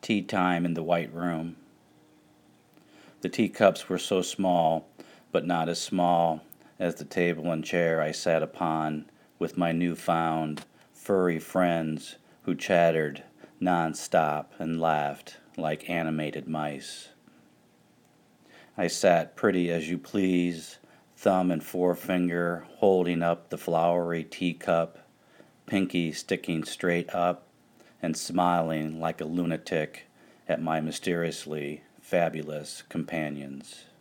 Tea time in the White Room. The teacups were so small, but not as small as the table and chair I sat upon with my new-found furry friends who chattered non-stop and laughed like animated mice. I sat pretty as you please, thumb and forefinger holding up the flowery teacup, pinky sticking straight up, and smiling like a lunatic at my mysteriously fabulous companions.